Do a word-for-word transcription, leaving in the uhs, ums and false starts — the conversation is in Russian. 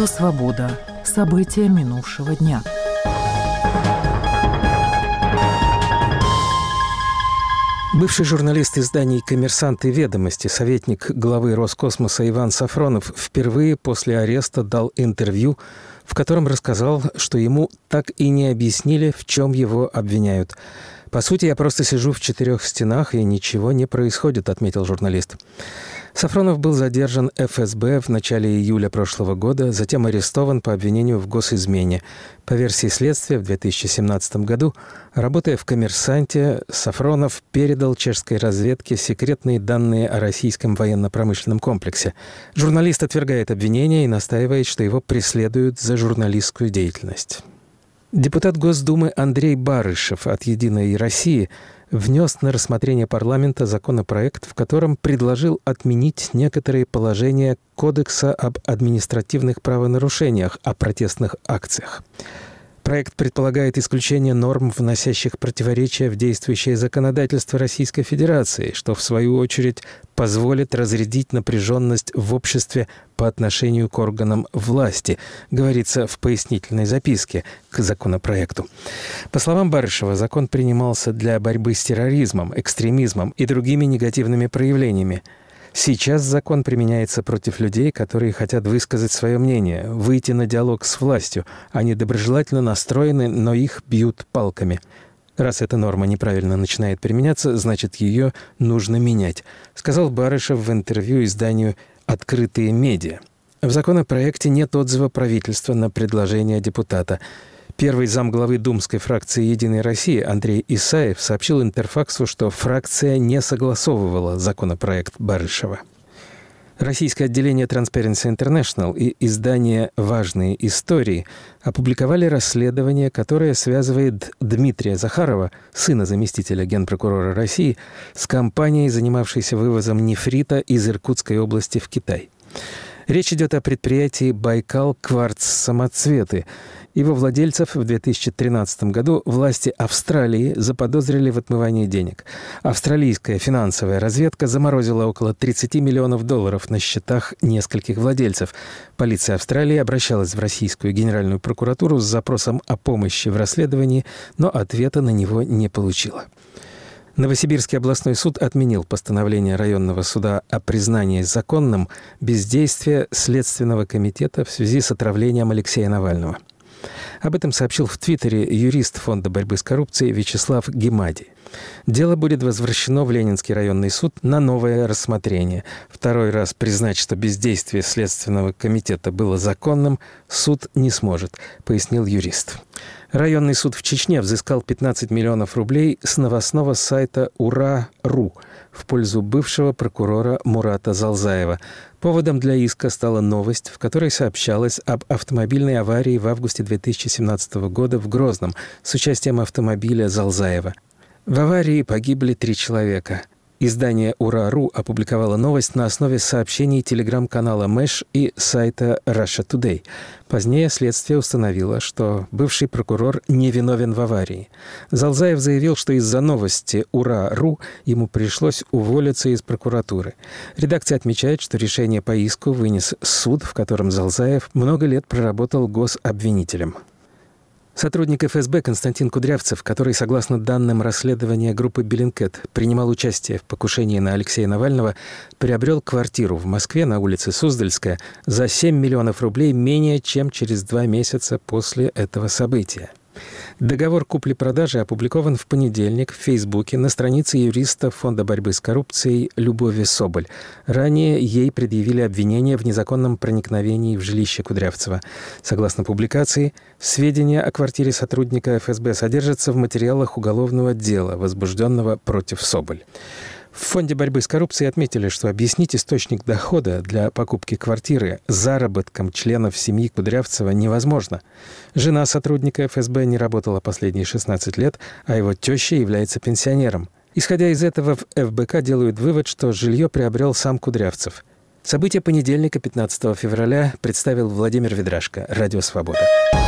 Радио «Свобода». События минувшего дня. Бывший журналист изданий «Коммерсант» и «Ведомости», советник главы Роскосмоса Иван Сафронов впервые после ареста дал интервью, в котором рассказал, что ему так и не объяснили, в чем его обвиняют. «По сути, я просто сижу в четырех стенах, и ничего не происходит», — отметил журналист. Сафронов был задержан эф эс бэ в начале июля прошлого года, затем арестован по обвинению в госизмене. По версии следствия, в две тысячи семнадцатом году, работая в «Коммерсанте», Сафронов передал чешской разведке секретные данные о российском военно-промышленном комплексе. Журналист отвергает обвинения и настаивает, что его преследуют за журналистскую деятельность. Депутат Госдумы Андрей Барышев от «Единой России» внес на рассмотрение парламента законопроект, в котором предложил отменить некоторые положения Кодекса об административных правонарушениях о протестных акциях. Проект предполагает исключение норм, вносящих противоречия в действующее законодательство Российской Федерации, что, в свою очередь, позволит разрядить напряженность в обществе по отношению к органам власти, говорится в пояснительной записке к законопроекту. По словам Барышева, закон принимался для борьбы с терроризмом, экстремизмом и другими негативными проявлениями. Сейчас закон применяется против людей, которые хотят высказать свое мнение, выйти на диалог с властью. Они доброжелательно настроены, но их бьют палками. Раз эта норма неправильно начинает применяться, значит, ее нужно менять, сказал Барышев в интервью изданию «Открытые медиа». В законопроекте нет отзыва правительства на предложение депутата. Первый замглавы думской фракции «Единой России» Андрей Исаев сообщил Интерфаксу, что фракция не согласовывала законопроект Барышева. Российское отделение Transparency International и издание «Важные истории» опубликовали расследование, которое связывает Дмитрия Захарова, сына заместителя генпрокурора России, с компанией, занимавшейся вывозом нефрита из Иркутской области в Китай. Речь идет о предприятии «Байкал Кварц-Самоцветы». Его владельцев в две тысячи тринадцатом году власти Австралии заподозрили в отмывании денег. Австралийская финансовая разведка заморозила около тридцать миллионов долларов на счетах нескольких владельцев. Полиция Австралии обращалась в Российскую Генеральную прокуратуру с запросом о помощи в расследовании, но ответа на него не получила. Новосибирский областной суд отменил постановление районного суда о признании законным бездействия Следственного комитета в связи с отравлением Алексея Навального. Об этом сообщил в Твиттере юрист Фонда борьбы с коррупцией Вячеслав Гемади. Дело будет возвращено в Ленинский районный суд на новое рассмотрение. Второй раз признать, что бездействие Следственного комитета было законным, суд не сможет, пояснил юрист. Районный суд в Чечне взыскал пятнадцать миллионов рублей с новостного сайта ура точка ру в пользу бывшего прокурора Мурата Залзаева. Поводом для иска стала новость, в которой сообщалось об автомобильной аварии в августе две тысячи семнадцатого года в Грозном с участием автомобиля Залзаева. В аварии погибли три человека. Издание ура точка ру опубликовало новость на основе сообщений телеграм-канала Мэш и сайта Russia Today. Позднее следствие установило, что бывший прокурор не виновен в аварии. Залзаев заявил, что из-за новости ура точка ру ему пришлось уволиться из прокуратуры. Редакция отмечает, что решение по иску вынес суд, в котором Залзаев много лет проработал гособвинителем. Сотрудник эф эс бэ Константин Кудрявцев, который, согласно данным расследования группы Bellingcat, принимал участие в покушении на Алексея Навального, приобрел квартиру в Москве на улице Суздальская за семь миллионов рублей менее чем через два месяца после этого события. Договор купли-продажи опубликован в понедельник в Фейсбуке на странице юриста Фонда борьбы с коррупцией Любови Соболь. Ранее ей предъявили обвинение в незаконном проникновении в жилище Кудрявцева. Согласно публикации, сведения о квартире сотрудника эф эс бэ содержатся в материалах уголовного дела, возбужденного против Соболь. В Фонде борьбы с коррупцией отметили, что объяснить источник дохода для покупки квартиры заработком членов семьи Кудрявцева невозможно. Жена сотрудника эф эс бэ не работала последние шестнадцать лет, а его теща является пенсионером. Исходя из этого, в эф бэ ка делают вывод, что жилье приобрел сам Кудрявцев. События понедельника, пятнадцатого февраля, представил Владимир Ведрашко, Радио «Свобода».